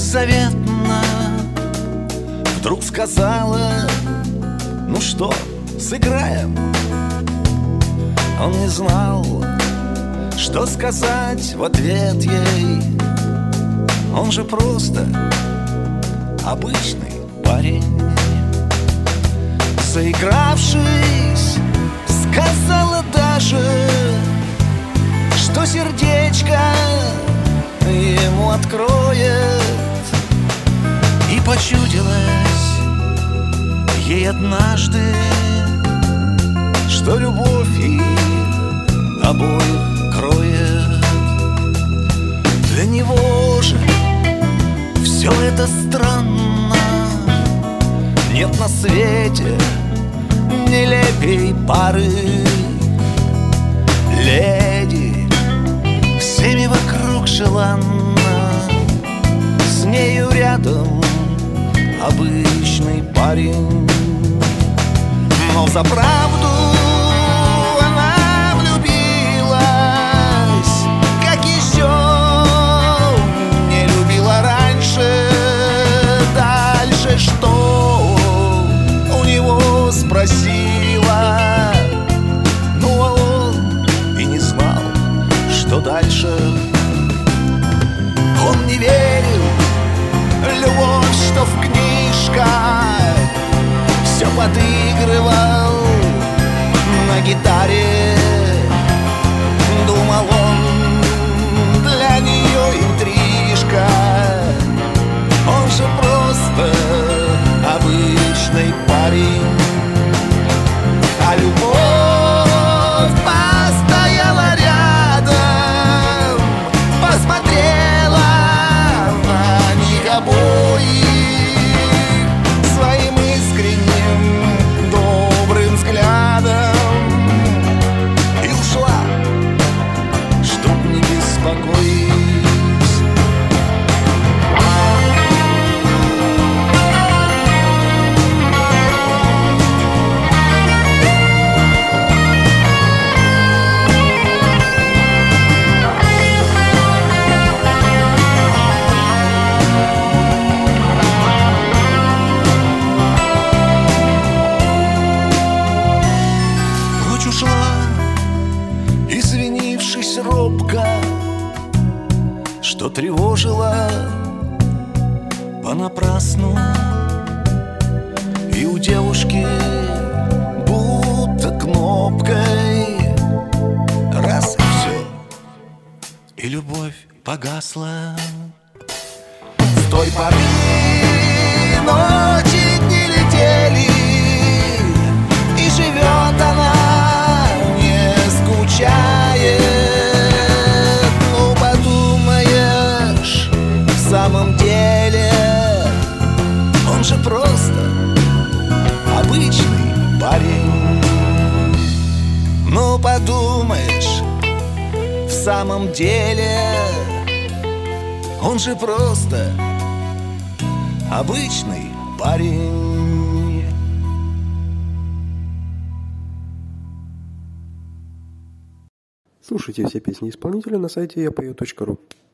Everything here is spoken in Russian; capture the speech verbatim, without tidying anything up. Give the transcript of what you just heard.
беззаветно вдруг сказала: ну что, сыграем? Он не знал, что сказать в ответ ей. Он же просто обычный парень. Заигравшись, сказала даже, что сердечко ему откроет. И почудилось ей однажды, что любовь их обоих кроет. Для него же все это странно. Нет на свете нелепей пары. Леди всеми вокруг желанна, с нею рядом обычный парень. Но за правду она влюбилась, как еще не любила раньше. Дальше что у него спросила, ну а он и не знал, что дальше. Он не верил в любовь, что в книжках, все подыгрывал на гитаре. Думал он, для нее интрижка. Он же просто обычный парень. А любовь постояла рядом, посмотрела на них обоих своим искренним добрым взглядом и ушла, чтоб не беспокоить. Извинившись робко, что тревожила понапрасну, и у девушки будто кнопкой раз и все, и любовь погасла. С той поры ночи дни летели, и живет она скучает. Ну, подумаешь, в самом деле он же просто обычный парень. Ну, подумаешь, в самом деле он же просто обычный парень. Слушайте все песни исполнителя на сайте я пою точка ру.